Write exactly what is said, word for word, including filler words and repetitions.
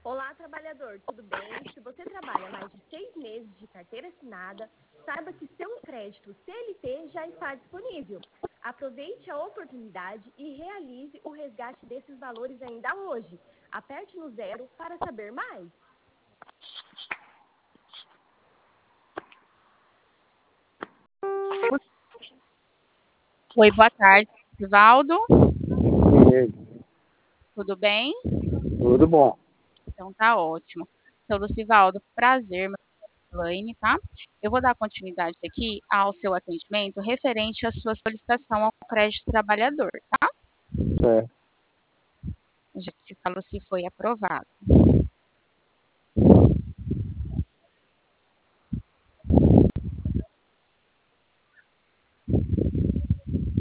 Olá, trabalhador, tudo bem? Se você trabalha mais de seis meses de carteira assinada, saiba que seu crédito C L T já está disponível. Aproveite a oportunidade e realize o resgate desses valores ainda hoje. Aperte no zero para saber mais. Oi, boa tarde, Lucivaldo. E Tudo bem? tudo bom. Então tá ótimo. Então, Lucivaldo, prazer, meu nome é Elaine, tá? Eu vou dar continuidade aqui ao seu atendimento referente à sua solicitação ao crédito trabalhador, tá? Certo. Já te falo se foi aprovado.